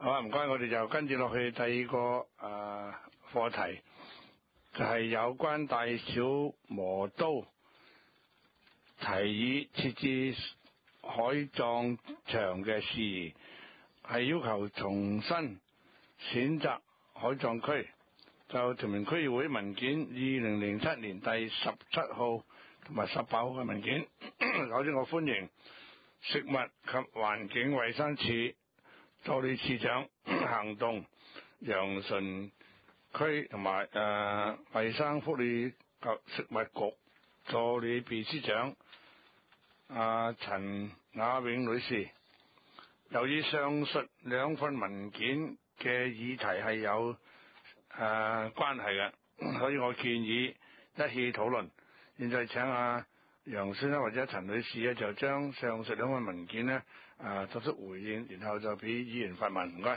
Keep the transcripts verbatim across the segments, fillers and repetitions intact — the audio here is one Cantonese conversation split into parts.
好啊，唔該，我哋就跟住落去第二個誒課題，就係有關大小磨刀提議設置海葬場嘅事宜，係要求重新選擇海葬區。就屯門區議會文件二零零七年第十七號同埋十八號嘅文件，首先我歡迎食物及環境衛生署助理處長行動楊順區同埋誒衛生福利及食物局助理秘書長阿陳雅永女士。由於上述兩份文件嘅議題係有誒、呃、關係嘅，所以我建議一起討論。現在請阿楊先生或者陳女士咧，就將上述兩份文件咧誒作出回應，然後就俾議員發問。唔該。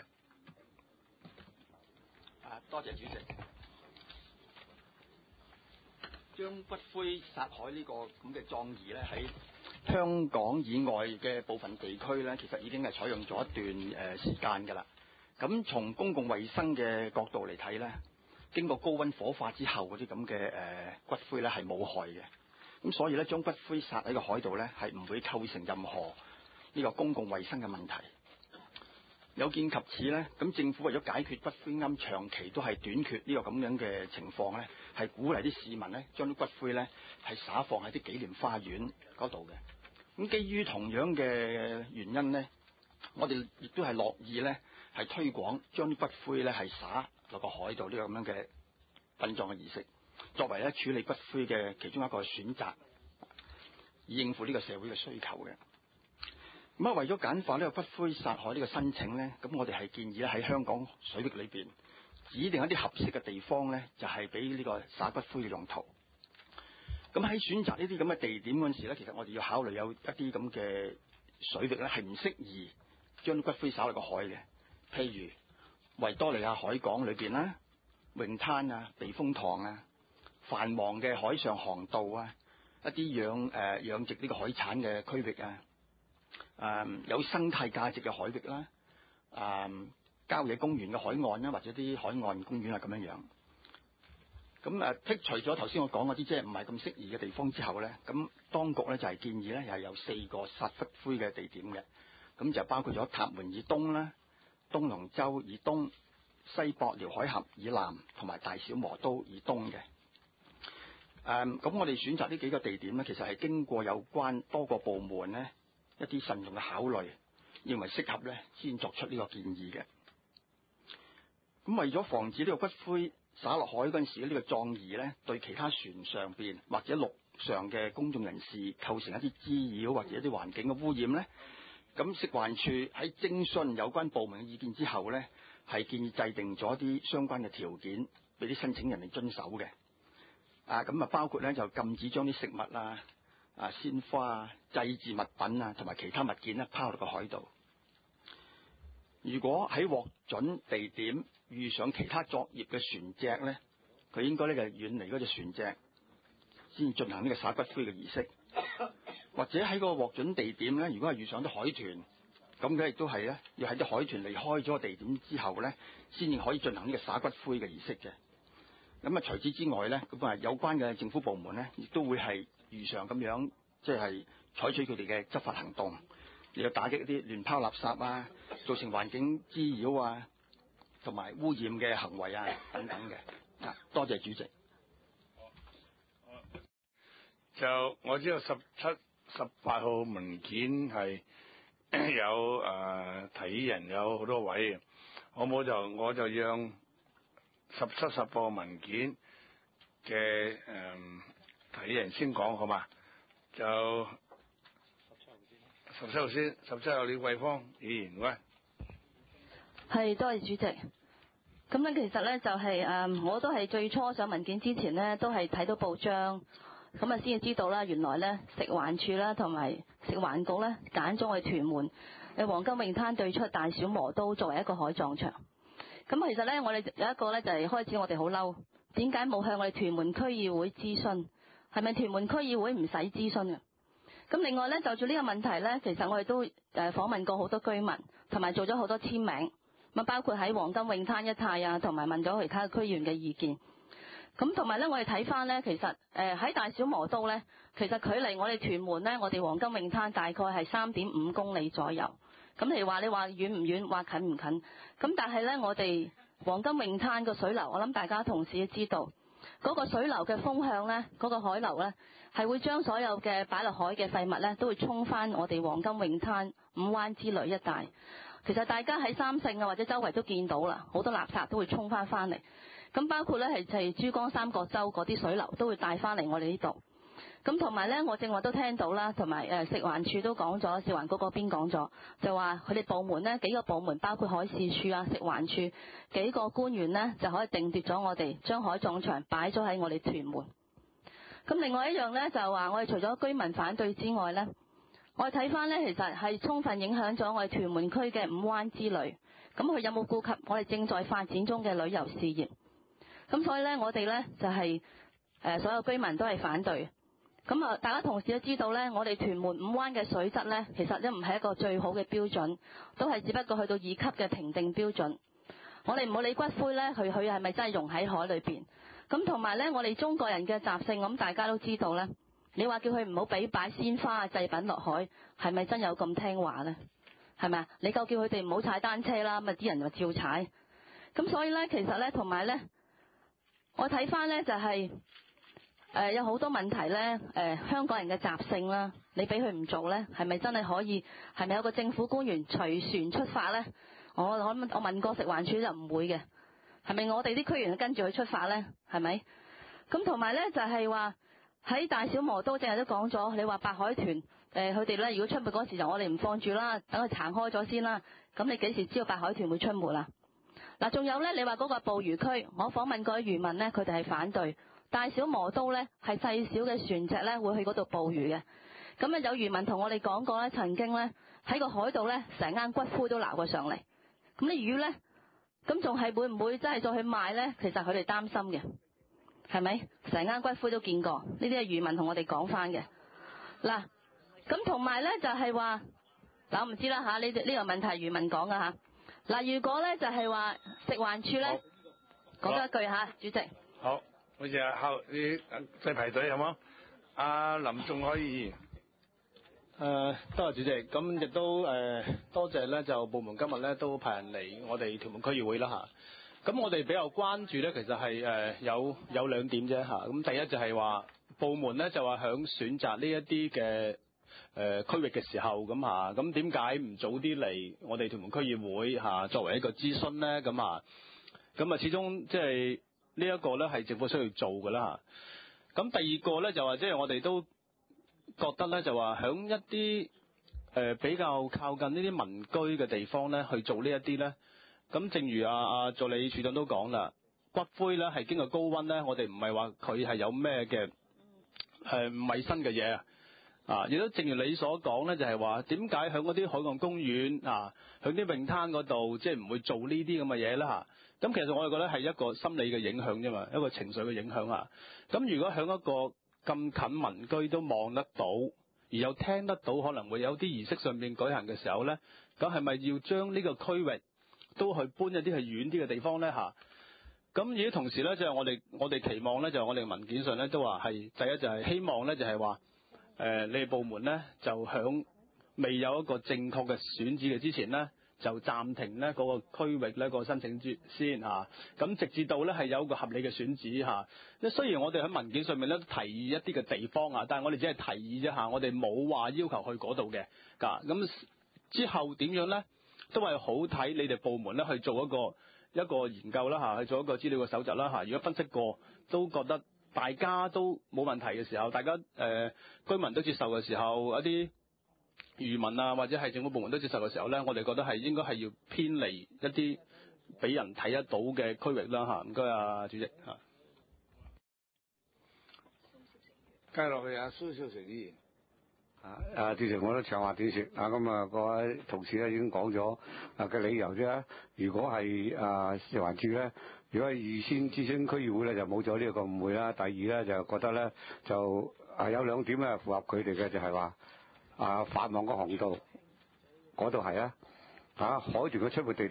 啊，多謝主席。將骨灰撒海呢個咁嘅葬儀咧，喺香港以外嘅部分地區咧，其實已經係採用咗一段誒時間㗎啦。咁從公共衛生嘅角度嚟睇咧，經過高溫火化之後嗰啲咁嘅誒骨灰咧係冇害嘅。咁所以咧，將骨灰撒喺個海度咧，係唔會構成任何呢個公共衛生嘅問題。有見及此咧，咁政府為咗解決骨灰龕長期都係短缺呢個咁樣嘅情況咧，係鼓勵啲市民咧將啲骨灰咧係撒放喺啲紀念花園嗰度嘅。咁基於同樣嘅原因咧，我哋亦都係樂意咧係推廣將啲骨灰咧係撒落個海度呢個咁樣嘅殯葬嘅儀式，作為咧處理骨灰嘅其中一個選擇，以應付呢個社會嘅需求嘅。咁啊，為咗簡化呢個骨灰撒海呢個申請呢，咁我哋係建議咧喺香港水域裏邊指定一啲合適嘅地方呢，就係俾呢個撒骨灰嘅用途。咁喺選擇呢啲咁嘅地點嗰陣時咧，其實我哋要考慮有一啲咁嘅水域呢係唔適宜將啲骨灰撒落個海嘅，譬如維多利亞海港裏邊啦、泳灘啊、避風塘啊、繁忙嘅海上航道啊、一啲養誒、呃、養殖呢個海產嘅區域啊。誒、嗯、有生態價值嘅海域啦，誒、嗯、郊野公園嘅海岸啦，或者啲海岸公園啊咁樣樣。咁誒剔除咗頭先我講嗰啲即係唔係咁適宜嘅地方之後咧，咁當局咧就係、是、建議咧又係有四個撒骨灰嘅地點嘅，咁就包括咗塔門以東啦、東龍洲以東、西駁寮海峽以南同埋大小磨刀以東嘅。誒、嗯、咁我哋選擇呢幾個地點咧，其實係經過有關多個部門咧，一啲慎重嘅考慮，認為適合咧，先作出呢個建議嘅。咁為咗防止呢個骨灰灑落海嗰陣時呢、呢個葬儀咧，對其他船上邊或者陸上嘅公眾人士構成一啲滋擾或者一啲環境嘅污染咧，咁食環署喺徵詢有關部門嘅意見之後咧，係建議制定咗一啲相關嘅條件俾啲申請人嚟遵守嘅。啊，咁啊包括咧就禁止將啲食物啊、啊鮮花啊、祭祀物品啊，同埋其他物件咧拋落個海度。如果喺獲准地點遇上其他作業嘅船隻咧，佢應該咧就遠離嗰隻船隻，先進行呢個撒骨灰嘅儀式。或者喺個獲准地點咧，如果係遇上啲海豚，咁佢亦都係咧要喺啲海豚離開咗個地點之後咧，先至可以進行呢個撒骨灰嘅儀式嘅。咁啊，除此之外咧，咁啊有關嘅政府部門咧，亦都會係如常咁樣，即係採取佢哋嘅執法行動，嚟到打擊一啲亂拋垃圾啊、造成環境滋擾啊、同埋污染嘅行為啊等等嘅。啊，多謝主席。 就我知道十七、十八號文件係有誒、呃、提議人有好多位，我冇就我就讓十七、十八號文件嘅誒、呃、提議人先講好嘛？就十七號先，十七號李桂芳議員喂， 係多謝主席。咁咧其實咧就係、是、誒、嗯，我都係最初上文件之前咧，都係睇到報章。咁啊，先至知道啦，原來咧食環署啦同埋食環局咧揀咗我哋屯門誒黃金泳灘對出大小磨刀作為一個海葬場。咁其實咧，我哋有一個咧就係開始我哋好嬲，點解冇向我哋屯門區議會諮詢？係咪屯門區議會唔使諮詢嘅？咁另外咧，就住呢個問題咧，其實我哋都誒訪問過好多居民，同埋做咗好多簽名， 咁包括喺黃金泳灘一帶啊，同埋問咗其他區議員嘅意見。咁同埋咧，我哋睇翻咧，其實誒喺大小磨刀咧，其實距離我哋屯門咧，我哋黃金泳灘大概係三點五公里左右。咁譬如話你話遠唔遠，話近唔近？咁但係咧，我哋黃金泳灘個水流，我諗大家同事都知道，嗰個水流嘅風向咧，嗰個海流咧，係會將所有嘅擺落海嘅廢物咧，都會沖翻我哋黃金泳灘五灣之類一帶。其實大家喺三聖啊或者周圍都見到啦，好多垃圾都會沖翻翻嚟。咁包括咧係係珠江三角洲嗰啲水流都會帶翻嚟我哋呢度。咁同埋咧，我正話都聽到啦，同埋誒食環署都講咗，食環局嗰邊講咗，就話佢哋部門呢幾個部門，包括海事處啊、食環署幾個官員呢，就可以定奪咗我哋將海葬場擺咗喺我哋屯門。咁另外一樣咧就話，我哋除咗居民反對之外咧，我哋睇翻咧，其實係充分影響咗我哋屯門區嘅五灣之旅。咁佢有冇顧及我哋正在發展中嘅旅遊事業？咁所以咧，我哋咧就係、是、誒所有居民都係反對。咁啊，大家同事都知道咧，我哋屯門五灣嘅水質咧，其實都唔係一個最好嘅標準，都係只不過去到二級嘅評定標準。我哋唔好理骨灰咧，佢佢係咪真係溶喺海裏邊？咁同埋咧，我哋中國人嘅習性，咁大家都知道咧。你話叫佢唔好俾擺鮮花啊祭品落海，係咪真有咁聽話咧？係咪啊？你夠叫佢哋唔好踩單車啦，咁啊啲人就照踩。咁所以咧，其實咧，同埋咧，我睇翻咧就係、是。誒、呃、有好多問題咧，誒、呃、香港人嘅習性啦，你俾佢唔做咧，係咪真係可以？係咪有個政府官員隨船出發咧？我我我問過食環署就唔會嘅，係咪我哋啲區員跟住佢出發咧？係咪？咁同埋咧就係話喺大小磨刀，正係都講咗，你話白海豚誒佢哋咧，如果出沒嗰時就我哋唔放住啦，等佢撐開咗先啦。咁你幾時知道白海豚會出沒啊？嗱，仲有咧，你話嗰個捕魚區，我訪問過啲漁民咧，佢哋係反對。大小磨刀咧係細小嘅船隻咧會去嗰度捕魚嘅。咁啊有漁民同我哋講過咧，曾經咧喺個海度咧成間骨灰都撈過上嚟。咁啲魚咧，咁仲係會唔會真係再去賣咧？其實佢哋擔心嘅，係咪？成間骨灰都見過，呢啲係漁民同我哋講翻嘅。嗱，咁同埋咧就係話，嗱我唔知啦嚇，呢呢個問題漁民講噶嚇。嗱，如果咧就係話食環署咧講多一句嚇，主席。 好。好似啊，後你再排隊好冇？阿林仲可以。 誒，多謝主席。咁亦都誒、呃、多謝咧，就部門今日咧都派人嚟我哋屯門區議會啦嚇。咁我哋比較關注咧，其實係誒、呃、有有兩點啫嚇。咁第一就係話部門咧就話響選擇呢一啲嘅誒區域嘅時候咁嚇，咁點解唔早啲嚟我哋屯門區議會嚇、啊、作為一個諮詢咧？咁啊，咁啊始終即係。呢一個咧係政府需要做嘅啦嚇。咁第二個咧就話，即係我哋都覺得咧就話，響一啲誒比較靠近呢啲民居嘅地方咧去做呢一啲咧。咁正如阿阿助理處長都講啦，骨灰咧係經過高溫咧，我哋唔係話佢係有咩嘅誒唔衞生嘅嘢啊。啊，亦都正如你所講咧，就係話點解響嗰啲海岸公園啊，響啲泳灘嗰度，即係唔會做呢啲咁嘅嘢啦嚇。咁其實我哋覺得係一個心理嘅影響啫嘛，一個情緒嘅影響啊。咁如果喺一個咁近民居都望得到，而又聽得到，可能會有啲儀式上面舉行嘅時候咧，咁係咪要將呢個區域都去搬一啲去遠啲嘅地方咧嚇？咁而啲同時咧，就係我哋我哋期望咧，就係我哋文件上咧都話係第一就係希望咧，就係話誒你哋部門咧就響未有一個正確嘅選址嘅之前咧，就暫停咧嗰個區域咧個申請先嚇，咁直至到咧係有一個合理嘅選址嚇。即雖然我哋喺文件上面咧提議一啲嘅地方啊，但係我哋只係提議啫嚇，我哋冇話要求去嗰度嘅。咁之後點樣咧，都係好睇你哋部門咧去做一個一個研究啦嚇，去做一個資料嘅搜集啦嚇。如果分析過都覺得大家都冇問題嘅時候，大家誒、呃、居民都接受嘅時候，一啲漁民啊，或者係政府部門都接受嘅時候咧，我哋覺得係應該係要偏離一啲俾人睇得到嘅區域啦嚇。唔該啊，主席嚇。 跟落去啊，蘇少成議員。啊，啊，主席我都長話短説啊，咁啊各位同事咧已經講咗啊嘅理由啫。如果係啊食環署咧，如果係預先諮詢區議會咧，就冇咗呢個誤會啦。第二咧就覺得咧就啊有兩點咧符合佢哋嘅，就係話。啊，繁忙嘅航道嗰度係啊，啊海豚嘅出沒地點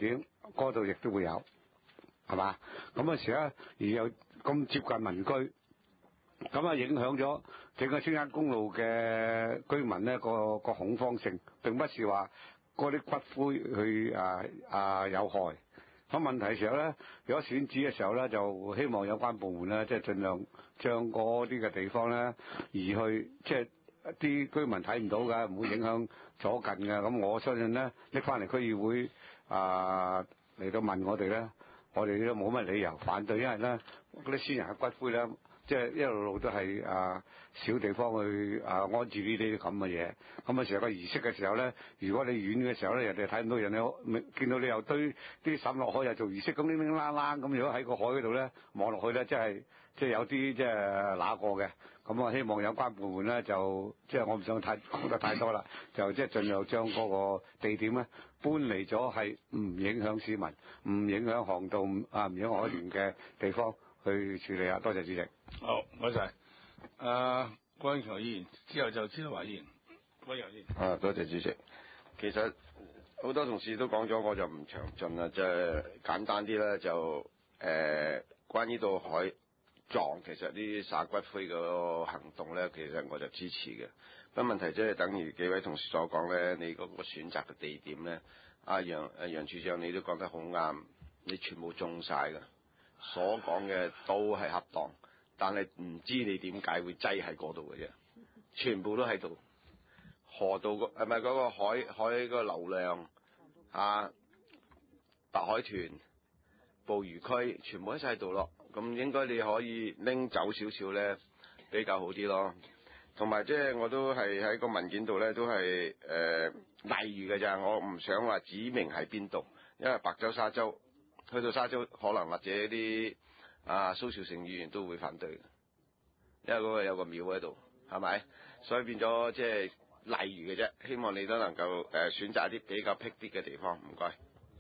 嗰度亦都會有，係嘛？咁嘅時咧，而又咁接近民居，咁啊影響咗整個青山公路嘅居民咧個個恐慌性，並不是話嗰啲骨灰去啊啊有害。咁問題時候咧，如果選址嘅時候咧，就希望有關部門咧，即係盡量將嗰啲嘅地方咧移去，即係啲居民睇唔到㗎，唔會影響左近㗎。咁我相信咧，拎翻嚟區議會啊嚟到問我哋咧，我哋都冇乜理由反對，因為咧嗰啲先人嘅骨灰咧，即係一路路都係啊小地方去啊安置呢啲咁嘅嘢。咁嘅時候個儀式嘅時候咧，如果你遠嘅時候咧，人哋睇唔到，人哋見到你又堆啲抌落海又做儀式，咁叮叮啷啷咁，如果喺個海嗰度咧望落去咧，即係即係有啲即係揦過嘅。咁我希望有關部門咧就即係我唔想太講得太多啦，就即係盡量將嗰個地點咧搬離咗係唔影響市民、唔影響航道啊、唔影響海員嘅地方去處理啊。多謝主席。 好，唔該晒。誒，郭永強議員之後就司徒華議員。郭永強議員。 啊，多謝主席。其實好多同事都講咗，我就唔詳盡啦，即係簡單啲啦，就誒、呃、關於到海葬，其實呢啲撒骨灰個行動咧，其實我就支持嘅。不過問題即係等於幾位同事所講咧，你嗰個選擇嘅地點咧，阿楊阿楊處長你都講得好啱，你全部中晒㗎，所講嘅都係恰當，但係唔知你點解會擠喺嗰度嘅啫，全部都喺度。河道個係咪嗰個海海嗰個流量啊，白海豚、捕魚區全部喺晒度咯，咁應該你可以拎走少少咧，比較好啲咯。同埋即係我都係喺個文件度咧，都係誒例如嘅咋，我唔想話指明喺邊度，因為白洲、沙洲去到沙洲，可能或者啲啊蘇兆成議員都會反對，因為嗰個有個廟喺度，係咪？所以變咗即係例如嘅啫，希望你都能夠誒、呃、選擇一啲比較僻啲嘅地方，唔該。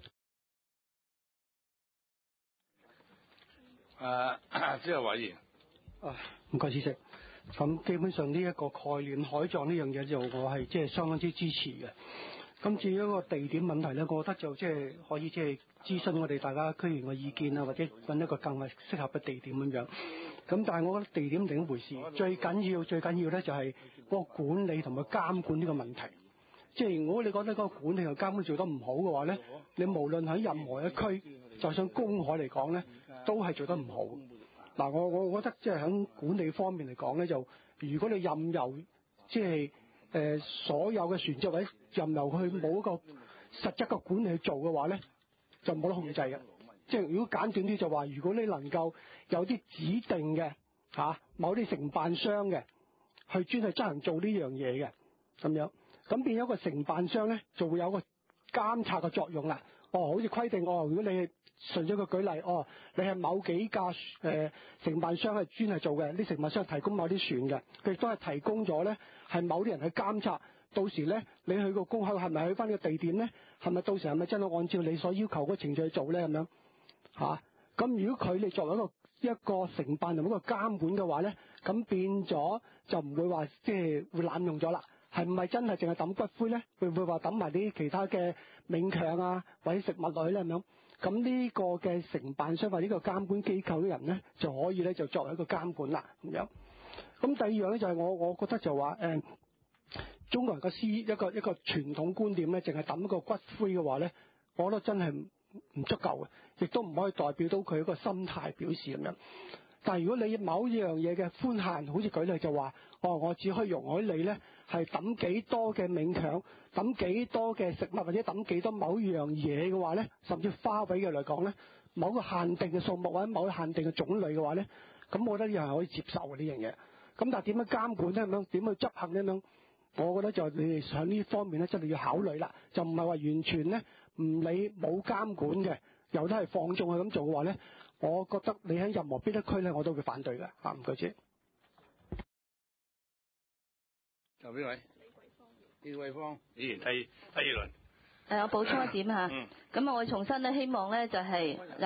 誒，司徒華議員。 啊，唔該，主席。咁基本上呢一個概念海葬呢樣嘢就我係即係相當之支持嘅。咁至於一個地點問題咧，我覺得就即係可以即係諮詢我哋大家區員嘅意見啊，或者揾一個更係適合嘅地點咁樣。咁但係我覺得地點另一回事，最緊要最緊要咧就係嗰個管理同埋監管呢個問題。即係如果你覺得嗰個管理同監管做得唔好嘅話咧，你無論喺任何一區，就算公海嚟講咧，都係做得唔好。嗱，我我覺得即係喺管理方面嚟講咧，就如果你任由即係誒所有嘅船隻或者任由佢冇一個實質嘅管理去做嘅話咧，就冇得控制嘅。即係如果簡短啲就話，如果你能夠有啲指定嘅嚇、啊、某啲承辦商嘅去專係執行做呢樣嘢嘅咁樣，咁變咗個承辦商咧就會有個監察嘅作用啦。哦，好似規定哦，如果你係純粹個舉例，哦，你係某幾架誒、呃、承辦商係專係做嘅，啲承辦商提供某啲船嘅，佢亦都係提供咗咧係某啲人去監察。到時咧，你去個公海係咪去翻呢個地點咧？係咪到時係咪真係按照你所要求嗰個程序去做咧？咁樣嚇。咁、啊、如果佢哋作為一個一個承辦同一個監管嘅話咧，咁變咗就唔會話即係會濫用咗啦。係唔係真係淨係抌骨灰咧？會唔會話抌埋啲其他嘅冥鏹啊，或者食物類咧咁樣？咁呢個嘅承辦商或者呢個監管機構嘅人咧，就可以咧就作為一個監管啦咁樣。咁第二樣咧就係我我覺得就話誒、呃，中國人嘅思一個一個傳統觀點咧，淨係抌一個骨灰嘅話咧，我覺得真係唔足夠嘅，亦都唔可以代表到佢一個心態表示咁樣。但係如果你某樣嘢嘅寬限，好似舉例就話，哦，我只可以容許你咧係抌幾多嘅冥鏹，抌幾多嘅食物，或者抌幾多某樣嘢嘅話咧，甚至花卉嘅嚟講咧，某個限定嘅數目或者某個限定嘅種類嘅話咧，咁我覺得呢樣係可以接受嘅呢樣嘢。咁但係點樣監管咧？咁樣點去執行咧？咁樣我覺得就你哋喺呢方面咧，真係要考慮啦。就唔係話完全咧唔理冇監管嘅，又都係放縱去咁做嘅話咧。我覺得你喺任何邊一區咧，我都會反對嘅。嚇，唔該先。 就邊位？李桂芳議員，第第二輪。 誒，我補充一點嚇。咁啊、嗯，我重新咧，希望咧就係、是、嗱，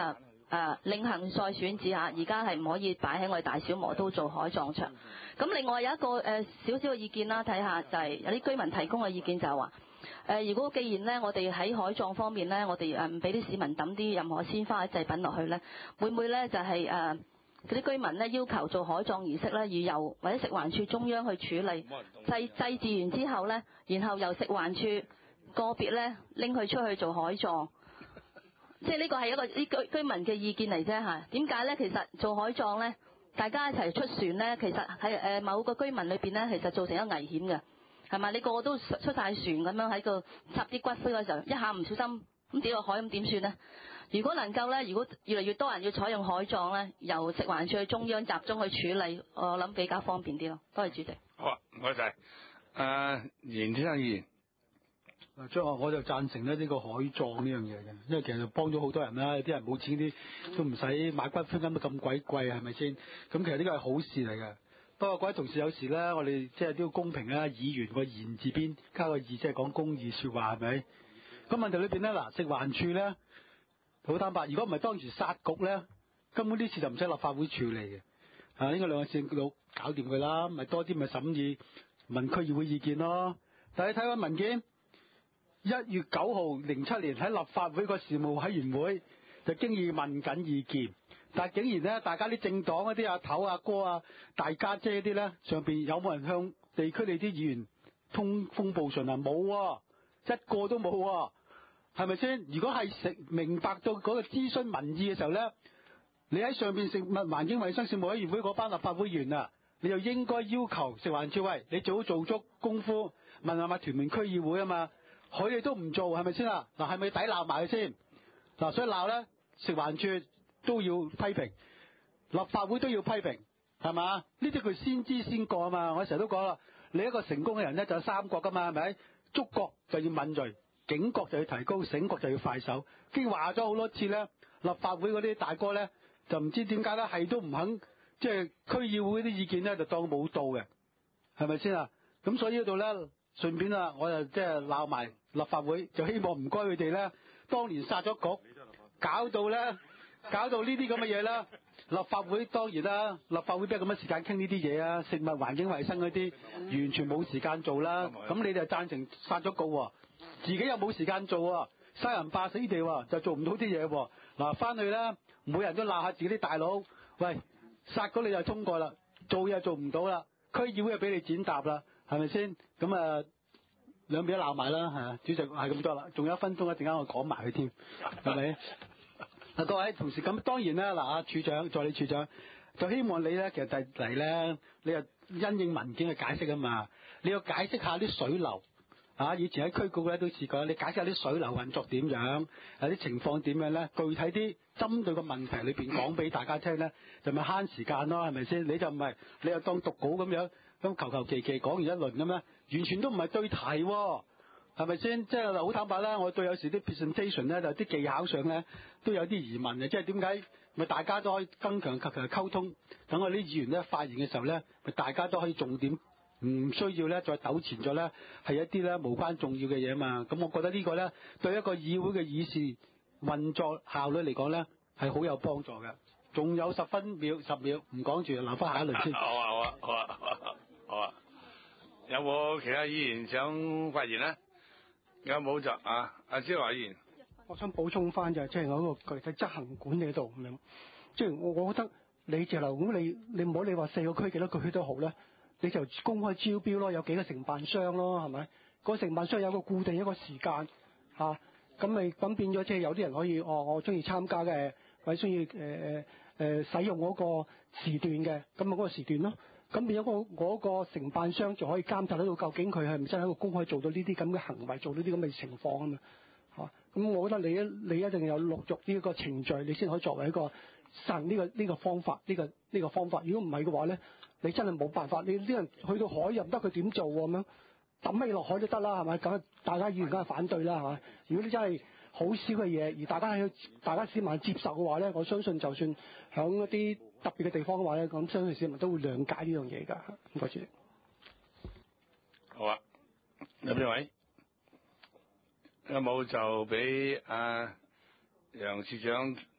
誒另行再選址下，而家係唔可以擺喺我哋大小磨刀做海葬場。咁另外有一個誒少少嘅意見啦，睇下就係有啲居民提供嘅意見就係話誒，如果既然咧我哋喺海葬方面咧，我哋誒唔俾啲市民抌啲任何鮮花嘅祭品落去咧，會唔會咧就係誒嗰啲居民咧要求做海葬儀式咧，要由或者食環署中央去處理祭祭祀完之後咧，然後由食環署個別咧拎佢出去做海葬？即係呢個係一個啲居居民嘅意見嚟啫嚇。點解咧？其實做海葬咧，大家一齊出船咧，其實喺誒某個居民裏邊咧，其實造成一個危險嘅，係咪？你個個都出晒船咁樣喺個插啲骨灰嗰時候，一下唔小心咁跌落海咁點算咧？如果能夠咧，如果越嚟越多人要採用海葬咧，由食環署去中央集中去處理，我諗比較方便啲咯。多謝主席。 好啊，唔該晒。誒，嚴先生議員。 張學我就贊成咧呢個海葬呢樣嘢嘅，因為其實幫咗好多人啦，有啲人冇錢啲都唔使買骨灰，咁都咁鬼貴，係咪先？咁其實呢個係好事嚟嘅。不過各位同事有時咧，我哋即係都要公平啦，議員個言字邊加個義，即係講公義説話，係咪？咁問題裏邊咧，嗱食環署咧好坦白，如果唔係當時殺局咧，根本呢次就唔使立法會處理嘅。啊，應該兩個線佬搞掂佢啦，咪多啲咪審議問區議會意見咯。但係你睇翻文件。一月九號零七年喺立法會個事務委員會就經已問緊意見，但係竟然咧，大家啲政黨嗰啲阿頭阿哥啊、大家姐啲咧，上邊有冇人向地區你啲議員通風報信啊？冇啊，一個都冇啊，係咪先？如果係食明白到嗰個諮詢民意嘅時候咧，你喺上邊食物環境衞生事務委員會嗰班立法會議員啊，你就應該要求食環署，喂，你最好做足功夫，問下咪屯門區議會啊嘛。佢哋都唔做，係咪先啊？嗱，係咪抵鬧埋佢先？嗱，所以鬧咧，食環署都要批評，立法會都要批評，係嘛？呢啲佢先知先覺啊嘛！我成日都講啦，你一個成功嘅人咧就有三覺噶嘛，係咪？觸覺就要敏鋭，警覺就要提高，醒覺就要快手。已經話咗好多次咧，立法會嗰啲大哥咧就唔知點解咧，係都唔肯，即係區議會啲意見咧就當冇到嘅，係咪先啊？咁所以呢度咧。順便啊，我就即係鬧埋立法會，就希望唔該佢哋咧，當年殺咗局，搞到咧，搞到呢啲咁嘅嘢啦。立法會當然啦，立法會邊有咁嘅時間傾呢啲嘢啊？食物環境衞生嗰啲完全冇時間做啦。咁你哋贊成殺咗局喎，自己又冇時間做喎，生人霸死地喎，就做唔到啲嘢喎。嗱，翻去啦，每人都鬧下自己啲大佬，喂，殺咗你就通過啦，做嘢做唔到啦，區議會又俾你踐踏啦。係咪先？咁啊，兩邊都鬧埋啦，係啊，主席係咁多啦，仲有一分鐘，一陣間我講埋佢添，係咪？嗱，各位同事，咁當然啦，嗱，阿處長、助理處長，就希望你咧，其實第嚟咧，你又因應文件去解釋啊嘛，你要解釋下啲水流啊，以前喺區局咧都試過，你解釋下啲水流運作點樣，有啲情況點樣咧，具體啲針對個問題裏邊講俾大家聽咧，就咪慳時間咯，係咪先？你就唔係，你又當讀稿咁樣。咁求求其其講完一輪咁樣，完全都唔係對題喎，係咪先？即係好坦白啦，我對有時啲 presentation 咧，就啲技巧上咧都有啲疑問嘅，即係點解咪大家都可以增強及其溝通，等我啲議員咧發言嘅時候咧，咪大家都可以重點，唔需要咧再糾纏咗咧係一啲咧無關重要嘅嘢嘛。咁我覺得呢個咧對一個議會嘅議事運作效率嚟講咧係好有幫助嘅。仲有十分秒十秒唔講住，留翻下一輪先。 好啊好啊好啊好啊好啊！有冇其他議員想發言咧？有冇就啊？阿蕭華議員， 我想補充翻就係即係嗰個具體執行管理度咁樣，即係我我覺得你直頭咁你你唔好你話四個區幾多個區都好咧，你就公開招標咯，有幾個承辦商咯，係咪？個承辦商有個固定一個時間嚇，咁咪咁變咗即係有啲人可以哦，我中意參加嘅，或者中意誒誒誒使用嗰個時段嘅，咁咪嗰個時段咯。咁變咗個嗰個承辦商就可以監察得到究竟佢係唔真係一個公開做到呢啲咁嘅行為，做到啲咁嘅情況啊嘛嚇。咁我覺得你一你一定有陸續呢個程序，你先可以作為一個實呢個呢個方法呢個呢個方法。如果唔係嘅話咧，你真係冇辦法。你啲人去到海又唔得，佢點做喎咁樣？抌起落海都得啦，係咪？咁大家議員梗係反對啦，係咪？如果你真係好少嘅嘢，而大家喺大家市民接受嘅話咧，我相信就算響一啲特別嘅地方嘅話咧，咁相信市民都會諒解呢樣嘢㗎。唔該主席。 好啊，有邊位？有冇就俾阿楊處長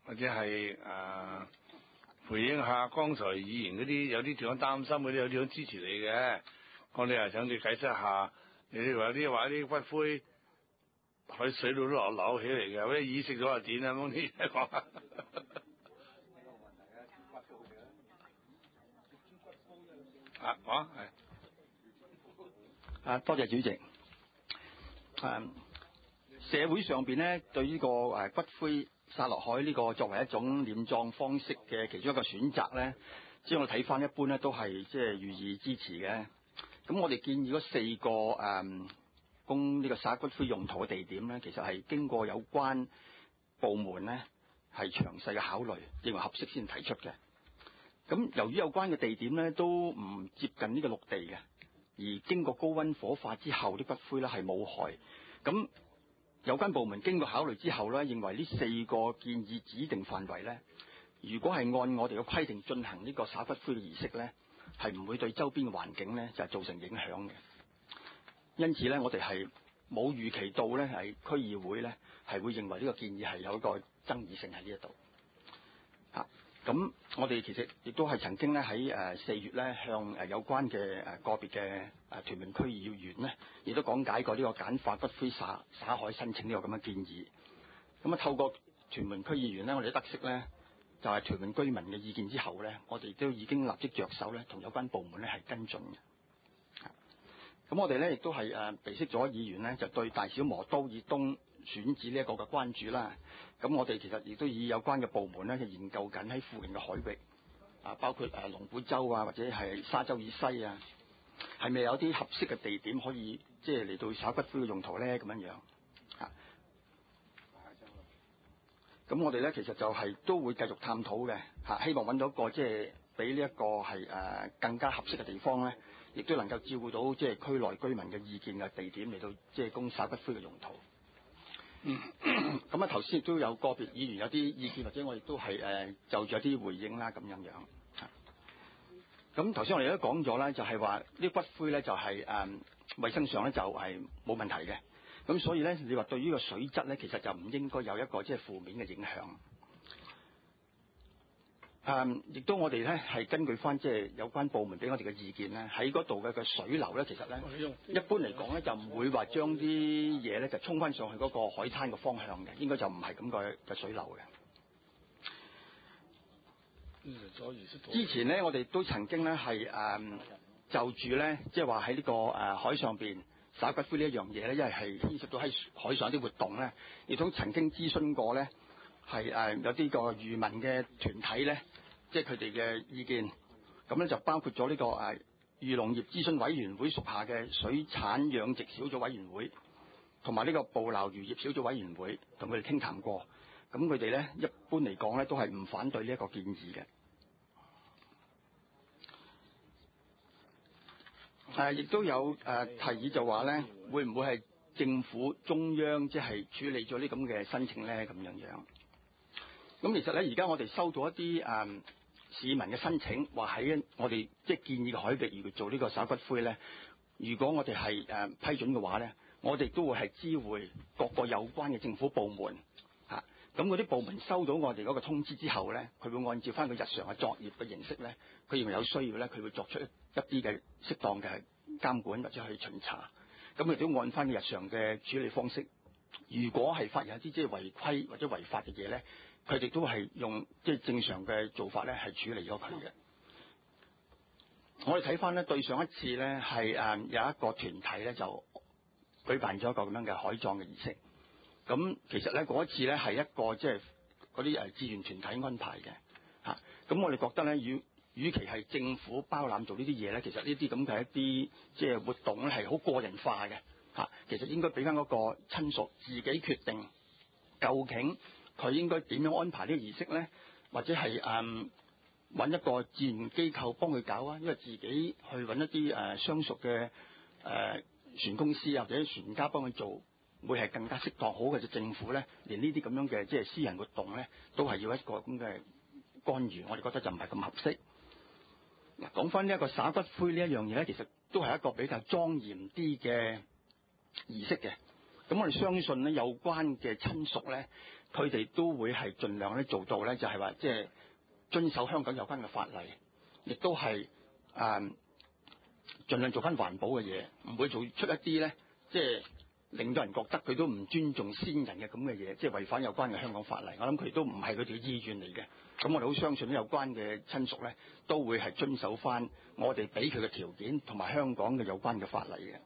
或者係誒、呃、回應下剛才議員嗰啲有啲地方擔心嗰啲，有啲想支持你嘅。我哋係想你解釋下，你哋話啲話啲骨灰喺水度都流流起嚟嘅，嗰啲意識咗又點啊？咁啲講。啊，講係。 啊，多謝主席。誒，社會上邊咧對呢個誒骨灰撒落海呢個作為一種殮葬方式嘅其中一個選擇咧，即係我睇翻一般咧都係即係予以支持嘅。咁我哋建議嗰四個誒供呢個撒骨灰用途嘅地點咧，其實係經過有關部門咧係詳細嘅考慮，認為合適先提出嘅。咁由於有關嘅地點咧都唔接近呢個陸地嘅，而經過高溫火化之後啲骨灰咧係冇害。咁有關部門經過考慮之後咧，認為呢四個建議指定範圍咧，如果係按我哋嘅規定進行呢個撒骨灰嘅儀式咧，係唔會對周邊嘅環境咧就係造成影響嘅。因此咧，我哋係冇預期到咧係區議會咧係會認為呢個建議係有一個爭議性喺呢一度。啊，咁我哋其實亦都係曾經咧喺誒四月咧向誒有關嘅誒個別嘅誒屯門區議員咧，亦都講解過呢個簡化骨灰撒撒海申請呢個咁嘅建議。咁啊，透過屯門區議員咧，我哋得悉咧，就係屯門居民嘅意見之後咧，我哋都已經立即着手咧，同有關部門咧係跟進嘅。咁我哋咧亦都係誒備悉咗議員咧，就對大小磨刀以東選址呢一個嘅關注啦。咁我哋其實亦都以有關嘅部門咧，就研究緊喺附近嘅海域啊，包括誒龍鼓洲啊，或者係沙洲以西啊，係咪有啲合適嘅地點可以即係嚟到撒骨灰嘅用途咧？咁樣樣啊。咁我哋咧其實就係都會繼續探討嘅嚇，希望揾到一個即係比呢一個係誒更加合適嘅地方咧，亦都能夠照顧到即係區內居民嘅意見嘅地點嚟到即係供撒骨灰嘅用途。嗯，咁啊頭先亦都有個別議員有啲意見，或者我亦都係誒就住有啲回應啦咁樣樣。咁頭先我哋都講咗啦，就係話呢骨灰咧就係誒衞生上咧就係冇問題嘅。咁所以咧，你話對於個水質咧，其實就唔應該有一個即係負面嘅影響。誒，亦都我哋咧係根據翻即係有關部門俾我哋嘅意見咧，喺嗰度嘅嘅水流咧，其實咧一般嚟講咧就唔會話將啲嘢咧就沖翻上去嗰個海灘嘅方向嘅，應該就唔係咁個嘅水流嘅。之前咧，我哋都曾經咧係誒就住咧，即係話喺呢個誒海上邊撒骨灰呢一樣嘢咧，因為係牽涉到喺海上啲活動咧，亦都曾經諮詢過咧，係誒有啲個漁民嘅團體咧，即係佢哋嘅意見。咁咧就包括咗呢個誒漁農業諮詢委員會屬下嘅水產養殖小組委員會，同埋呢個捕撈漁業小組委員會，同佢哋傾談過。咁佢哋咧一般嚟講咧都係唔反對呢一個建議嘅。誒，亦、啊、都有誒、呃、提議就話咧，會唔會係政府中央即係處理咗啲咁嘅申請咧？咁樣樣。咁其實咧，而家我哋收到一啲誒、呃、市民嘅申請，話喺我哋即係建議嘅海域，如果做呢個撒骨灰咧，如果我哋係誒批准嘅話咧，我哋都會係知會各個有關嘅政府部門嚇。咁嗰啲部門收到我哋嗰個通知之後咧，佢會按照翻佢日常嘅作業嘅形式咧，佢認為有需要咧，佢會作出一啲嘅適當嘅監管或者去巡查。咁佢都按翻日常嘅處理方式。如果係發現一啲即係違規或者違法嘅嘢咧，佢哋都係用即係正常嘅做法咧，係處理咗佢嘅。我哋睇翻咧，對上一次咧係誒有一個團體咧就舉辦咗一個咁樣嘅海葬嘅儀式。咁其實咧嗰一次咧係一個即係嗰啲誒志願團體安排嘅嚇。咁我哋覺得咧，與與其係政府包攬做呢啲嘢咧，其實呢啲咁嘅一啲即係活動咧係好個人化嘅嚇。其實應該俾翻嗰個親屬自己決定，究竟佢應該點樣安排呢個儀式咧，或者係誒揾一個志願機構幫佢搞啊，因為自己去揾一啲誒、呃、相熟嘅誒、呃、船公司啊或者船家幫佢做，會係更加適當好嘅。就政府咧，連呢啲咁樣嘅即係私人活動咧，都係要一個咁嘅干預，我哋覺得就唔係咁合適。嗱，講翻呢一個撒骨灰呢一樣嘢咧，其實都係一個比較莊嚴啲嘅儀式嘅。咁我哋相信咧，有關嘅親屬咧， 佢哋都會係盡量咧做到咧，就係話即係遵守香港有關嘅法例，亦都係誒盡量做翻環保嘅嘢，唔會做出一啲咧即係令到人覺得佢都唔尊重先人嘅咁嘅嘢，即係違反有關嘅香港法例。我諗佢哋都唔係佢哋嘅意願嚟嘅。咁我哋好相信有關嘅親屬咧，都會係遵守翻我哋俾佢嘅條件同埋香港嘅有關嘅法例嘅。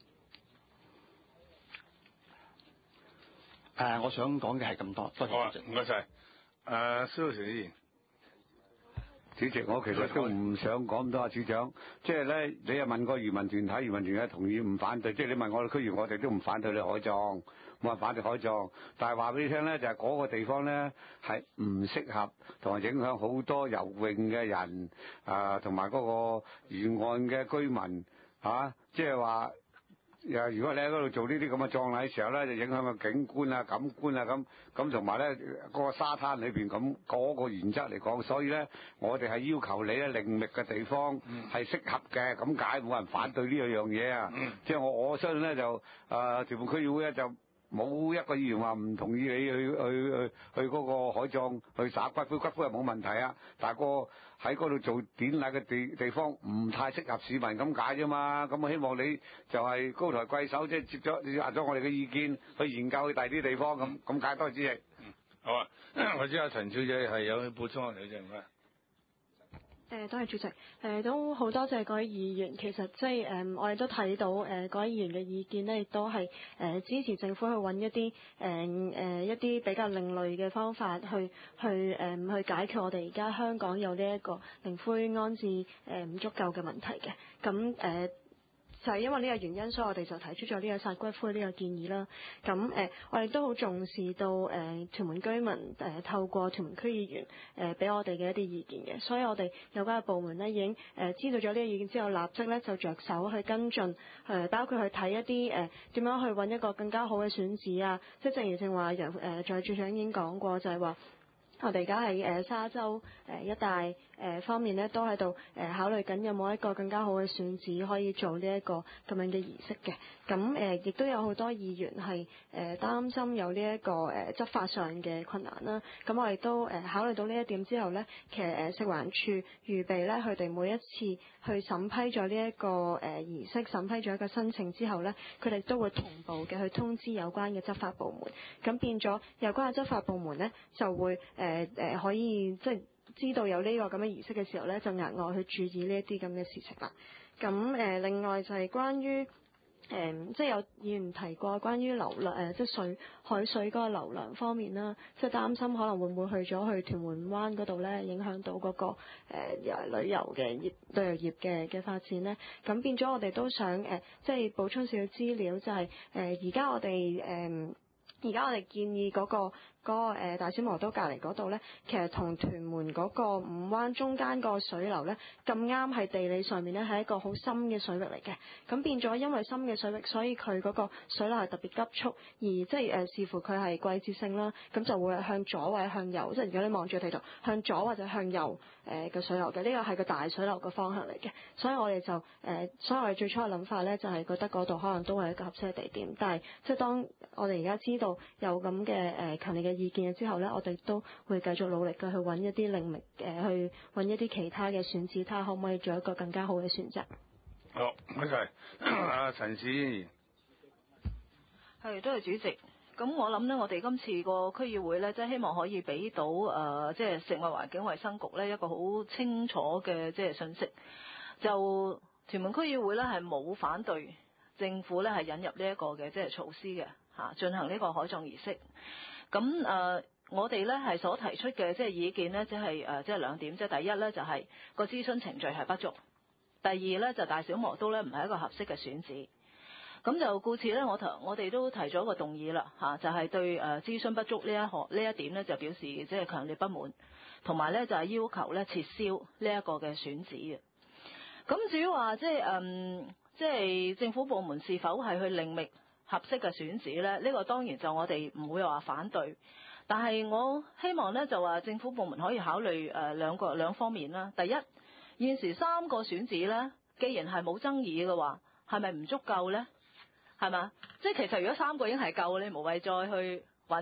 誒、呃，我想講嘅係咁多，多謝主席。 唔該晒。誒，蕭議員， 主席，我其實都唔想講咁多啊，處長。即係咧，你又問過漁民團體，漁民團體同意唔反對。即係你問我哋區議員，我哋都唔反對你海葬，冇人反對海葬。但係話俾你聽咧，就係、是、嗰個地方咧係唔適合，同埋影響好多游泳嘅人啊，同埋嗰個沿岸嘅居民啊，即係話。誒，如果你喺嗰度做呢啲咁嘅葬禮嘅時候咧，就影響個景觀啊、感官啊咁，咁同埋咧嗰個沙灘裏邊咁嗰個原則嚟講，所以咧我哋係要求你咧另覓嘅地方係適合嘅，咁解冇人反對呢樣樣嘢啊。嗯、即係我我相信咧就誒屯門區議會咧就冇一個議員話唔同意你去去去去嗰個海葬去撒骨灰，骨灰係冇問題啊，但係個喺嗰度做典禮嘅地地方唔太適合市民咁解啫嘛，咁我希望你就係高抬貴手，即係接咗接納咗我哋嘅意見去研究去第啲地方咁咁解。多謝主席。 嗯，好啊，我知阿陳小姐係有補充啊，李正輝。 誒，多謝主席。誒，都好多謝各位議員。其實即係誒，我哋都睇到誒各位議員嘅意見咧，亦都係誒支持政府去揾一啲誒誒一啲比較另類嘅方法去去誒、呃、去解決我哋而家香港有呢一個靈灰安置誒唔足夠嘅問題嘅。咁誒。呃就係因為呢個原因，所以我哋就提出咗呢個撒骨灰呢個建議啦。咁誒、呃，我哋都好重視到誒、呃、屯門居民誒、呃、透過屯門區議員誒俾、呃、我哋嘅一啲意見嘅，所以我哋有關嘅部門咧已經誒、呃、知道咗呢個意見之後，立即咧就着手去跟進，誒、呃、包括去睇一啲誒點樣去揾一個更加好嘅選址啊。即係正如正話楊誒在處長已經講過，就係、是、話。我哋而家喺誒沙洲誒一帶誒方面咧，都喺度誒考慮緊有冇一個更加好嘅選址可以做呢一個咁樣嘅儀式嘅。咁誒亦都有好多議員係誒擔心有呢一個誒執法上嘅困難啦。咁我哋都誒考慮到呢一點之後咧，其實誒食環署預備咧，佢哋每一次去審批咗呢一個誒儀式，審批咗一個申請之後咧，佢哋都會同步嘅去通知有關嘅執法部門。咁變咗有關嘅執法部門咧就會誒。誒誒可以即係知道有呢個咁嘅儀式嘅時候咧，就額外去注意呢一啲咁嘅事情啦。咁誒、呃、另外就係關於誒、呃、即係有議員提過關於流量誒、呃、即係水海水嗰個流量方面啦，即係擔心可能會唔會去咗去屯門灣嗰度咧，影響到嗰、那個誒、呃、旅遊嘅業旅遊業嘅嘅發展咧。咁變咗我哋都想誒、呃、即係補充少少資料，就係誒而家我哋誒而家我哋建議嗰、那個。嗰、那個、呃、大小磨刀隔離嗰度咧，其實同屯門嗰個五灣中間個水流咧咁啱係地理上面咧係一個好深嘅水域嚟嘅，咁變咗因為深嘅水域，所以佢嗰個水流係特別急速，而即係誒、呃、視乎佢係季節性啦，咁就會向左或者向右，即係如果你望住個地圖，向左或者向右誒嘅、呃、水流嘅，呢個係個大水流嘅方向嚟嘅，所以我哋就誒、呃，所以我哋最初嘅諗法咧就係、是、覺得嗰度可能都係一個合適嘅地點，但係即係當我哋而家知道有咁嘅誒強烈嘅意見之後咧，我哋都會繼續努力嘅去揾一啲另覓誒，去揾一啲其他嘅選址，睇下可唔可以做一個更加好嘅選擇。 好，唔該晒。阿陳市議員， 係都係主席。咁我諗呢，我哋今次個區議會呢，即係希望可以俾到誒、呃，即係食物環境衞生局呢一個好清楚嘅即係信息。就屯門區議會呢，係冇反對政府呢係引入呢一個嘅即係措施嘅嚇，進行呢個海葬儀式。咁誒、呃，我哋咧係所提出嘅即係意見呢，即係誒，即係兩點，即係第一咧就係個諮詢程序係不足，第二咧就大小磨刀咧唔係一個合適嘅選址。咁就故此咧，我頭我哋都提咗一個動議啦嚇，就係、是、對誒諮詢不足呢一項呢一點咧就表示即係強烈不滿，同埋咧就係要求咧撤銷呢一個嘅選址嘅。咁至於話即係誒，即係政府部門是否係去另覓合適嘅選址咧，呢、這個當然就我哋唔會話反對，但係我希望咧就話政府部門可以考慮誒兩個兩方面啦。第一，現時三個選址咧，既然係冇爭議嘅話，係咪唔足夠咧？係嘛？即係其實如果三個已經係夠，你無謂再去揾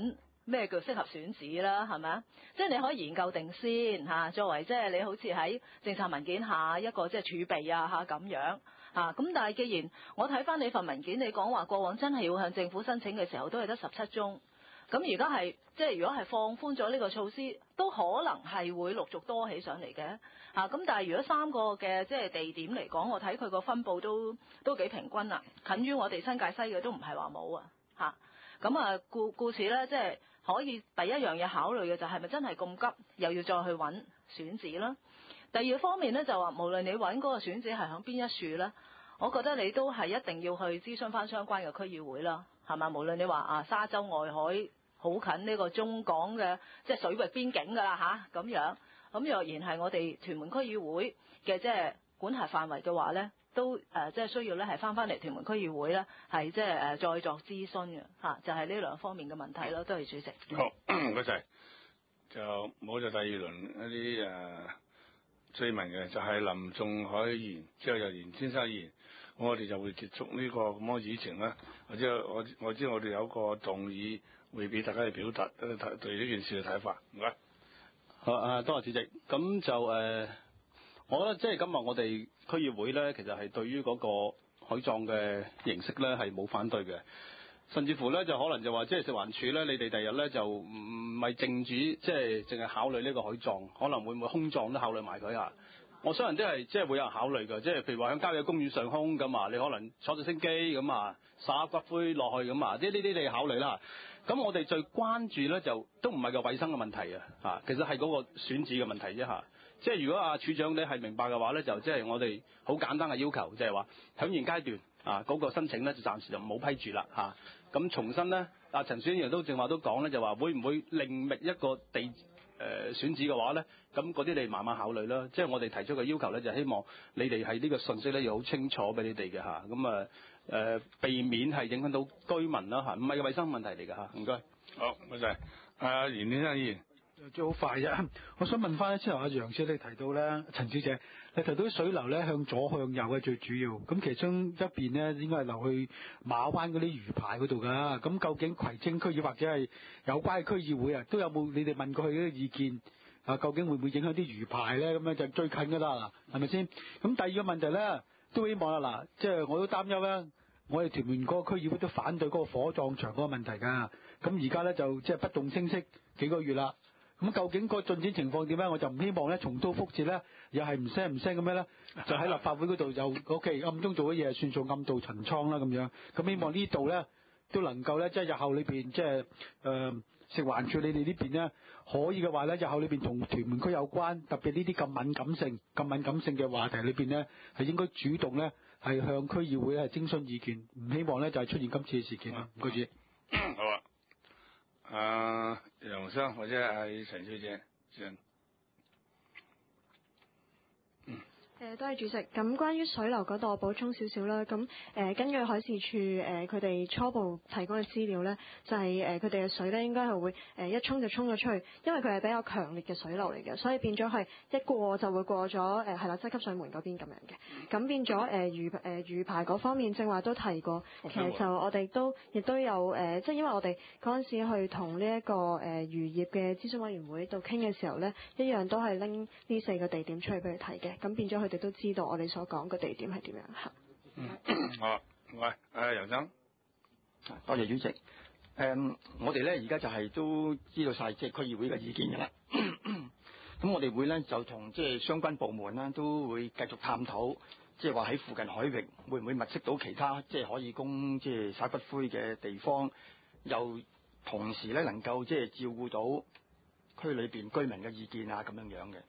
咩叫適合選址啦，係咪啊？即係你可以研究定先嚇，作為即係你好似喺政策文件下一個即係儲備啊嚇咁樣嚇。咁但係既然我睇翻你份文件，你講話過往真係要向政府申請嘅時候都係得十七宗，咁而家係即係如果係放寬咗呢個措施，都可能係會陸續多起上嚟嘅嚇。咁但係如果三個嘅即係地點嚟講，我睇佢個分佈都都幾平均啦，近於我哋新界西嘅都唔係話冇啊嚇。咁啊故故此咧，即係可以第一樣嘢考慮嘅就係咪真係咁急，又要再去揾選址啦。第二方面咧就話，無論你揾嗰個選址係響邊一處咧，我覺得你都係一定要去諮詢翻相關嘅區議會啦，係嘛？無論你話啊沙洲外海好近呢個中港嘅即係水域邊境㗎啦嚇咁樣，咁若然係我哋屯門區議會嘅即係管轄範圍嘅話咧，都誒、呃、即係需要咧係翻翻嚟屯門區議會咧係即係誒再作諮詢嘅嚇，就係、是、呢兩方面嘅問題咯。多謝主席。 好，唔該曬。就冇就第二輪一啲誒、呃、追問嘅，就係、是、林仲海議員之後又嚴先生議員，我哋就會結束呢個咁嘅議程啦。或者我我知我哋有個動議會俾大家去表達對呢件事嘅睇法。唔該。 好啊，多謝主席。咁就誒、呃，我覺得即係今日我哋區議會咧，其實係對於嗰個海葬嘅形式咧係冇反對嘅，甚至乎咧就可能就話即係食環署咧，你哋第日咧就唔唔係淨主即係淨係考慮呢個海葬，可能會唔會空葬都考慮埋佢啊？我相信都係即係會有人考慮㗎，即係譬如話喺郊野公園上空咁啊，你可能坐直升機咁啊，撒骨灰落去咁啊，即係呢啲你考慮啦。咁我哋最關注咧就都唔係個衞生嘅問題啊，嚇，其實係嗰個選址嘅問題啫嚇。即係如果阿處長你係明白嘅話咧，就即係我哋好簡單嘅要求，即係話響現階段啊嗰個申請咧就暫時就冇批住啦嚇。咁重新咧，阿陳選員都正話都講咧，就話會唔會另覓一個地誒、呃、選址嘅話咧，咁嗰啲你慢慢考慮啦。即係我哋提出嘅要求咧，就希望你哋係呢個信息咧要好清楚俾你哋嘅嚇。咁啊誒避免係影響到居民啦嚇，唔係個衞生問題嚟嘅嚇。唔該。 好，唔該曬。阿嚴先生議員。 最好快啫！我想問翻咧，之後阿楊小姐你提到咧，陳小姐你提到啲水流咧向左向右嘅最主要，咁其中一邊咧應該係流去馬灣嗰啲魚排嗰度㗎。咁究竟葵青區議或者係有關嘅區議會啊，都有冇你哋問過佢啲意見啊？究竟會唔會影響啲魚排咧？咁樣就最近㗎啦，係咪先？咁第二個問題咧，都希望啦，嗱，即係我都擔憂咧，我哋屯門嗰個區議會都反對嗰個火葬場嗰個問題㗎。咁而家咧就即係不動聲色幾個月啦。咁究竟個進展情況點咧？我就唔希望咧重蹈覆轍咧，又係唔聲唔聲咁樣咧，就喺立法會嗰度又 OK 暗中做嘅嘢算做暗度陳倉啦咁樣。咁希望呢度咧都能夠咧，即係日後裏邊即係誒食環署你哋呢邊咧，可以嘅話咧，日後裏邊同屯門區有關，特別呢啲咁敏感性、咁敏感性嘅話題裏邊咧，係應該主動咧係向區議會係徵詢意見，唔希望咧就係出現今次嘅事件啦。唔該主席。 好啊。啊，楊生或者係陳小姐先。 誒，多謝主席。咁關於水流嗰度，我補充少少啦。咁誒、呃，根據海事處誒佢哋初步提供嘅資料咧，就係誒佢哋嘅水咧應該係會誒、呃、一衝就衝咗出去，因為佢係比較強烈嘅水流嚟嘅，所以變咗係一過就會過咗誒係啦，即係汲水門嗰邊咁樣嘅。咁變咗誒、呃、魚誒、呃、魚排嗰方面，正話都提過，其實就我哋都亦都有誒、呃，即係因為我哋嗰陣時去同呢一個誒、呃、漁業嘅諮詢委員會度傾嘅時候咧，一樣都係拎呢四個地點出去俾佢睇嘅，咁變咗佢哋都知道我哋所講嘅地點係點樣嚇。 嗯，好，唔該，誒楊生， 多謝主席。誒、嗯，我哋咧而家就係都知道晒即係區議會嘅意見㗎啦。咁我哋會咧就同即係相關部門啦，都會繼續探討，即係話喺附近海域會唔會物色到其他即係可以供即係撒骨灰嘅地方，又同時咧能夠即係照顧到區裏邊居民嘅意見啊咁樣樣嘅。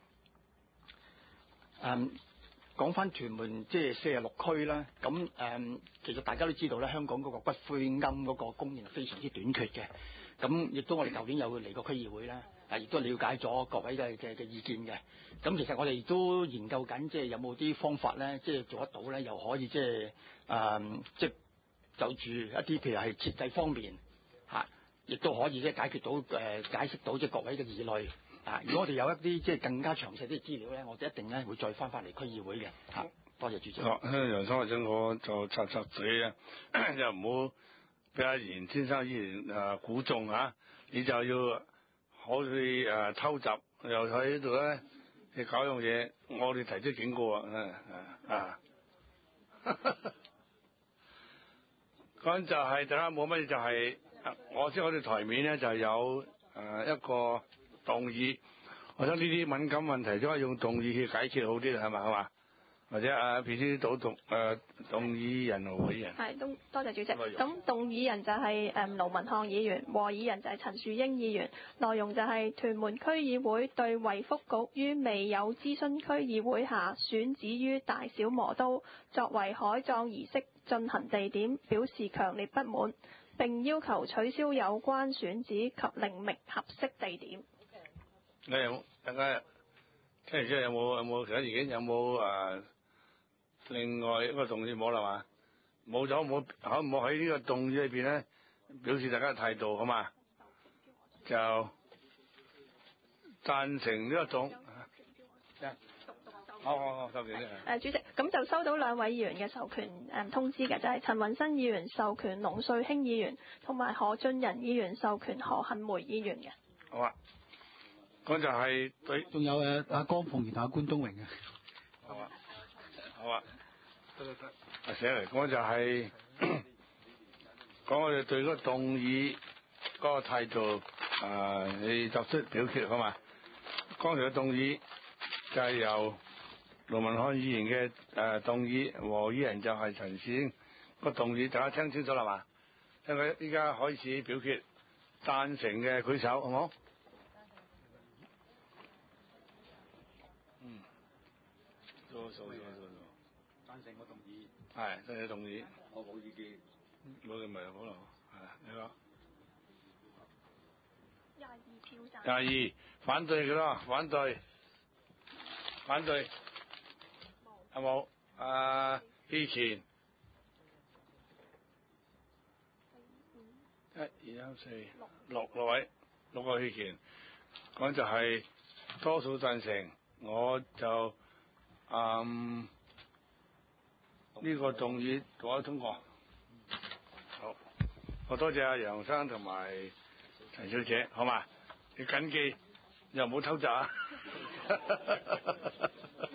誒，講翻屯門即係四十六區啦，咁誒、嗯、其實大家都知道咧，香港嗰個骨灰龕嗰個供應係非常之短缺嘅。咁亦都我哋舊年有嚟過區議會咧，啊亦都了解咗各位嘅嘅嘅意見嘅。咁其實我哋都研究緊，即係有冇啲方法咧，即係做得到咧，又可以即係誒即係就住一啲譬如係設計方面嚇，亦都可以即係解決到誒、呃、解釋到即係各位嘅疑慮。啊！如果我哋有一啲即係更加詳細啲資料咧，我哋一定咧會再翻返嚟區議會嘅嚇、啊。多謝主席。 哦，楊生或者我就插插嘴啊，又唔好俾阿嚴先生議員誒估中啊！呢你就要好似誒偷襲，又喺呢度咧，你搞樣嘢，我哋提出警告啊！啊啊！咁就係大家冇乜嘢，就係、我知我哋台面咧就有誒一個動議，我想呢啲敏感問題都可以用動議去解決好啲，係咪係嘛？或者啊，譬如導動誒動議人和會人。 係，都多謝主席。咁動議人就係誒盧文漢議員，和議人就係陳樹英議員。內容就係屯門區議會對衛福局於未有諮詢區議會下選址於大小磨刀作為海葬儀式進行地點，表示強烈不滿，並要求取消有關選址及另覓合適地點。 你有大家聽完之後有冇有冇其他意見？有冇誒？另外一個動議冇啦嘛，冇咗冇可唔可喺呢個動議裏邊咧表示大家嘅態度好嘛？就贊成呢個動。好好好，收件先。 誒主席，咁就收到兩位議員嘅授權誒通知嘅，就係、是、陳雲新議員授權龍瑞興議員，同埋何俊仁議員授權何杏梅議員嘅。 好啊，咁就係對。 仲有誒阿江鳳然、阿官東榮嘅。 好啊。好啊，得得得，啊寫嚟講就係、是、講我哋對嗰個動議嗰個態度啊，你作出表決好嘛？剛才嘅動議就係由盧文漢議員嘅誒動議，和議人就係陳樹英個動議，大家聽清楚啦嘛？因為依家開始表決，贊成嘅舉手好冇？嗯，做做做做。贊成我動議，係贊成動議，我冇意見，冇嘅咪好咯，係你講。廿二票贊。廿二，反對幾多？反對，反對，有冇？啊，希乾，一、二、三、四、六六位，六個希乾，講就係多數贊成，我就嗯。呢個動議我通過，好，我多謝阿楊生同埋陳小姐，好嘛？你緊記又唔好偷襲啊！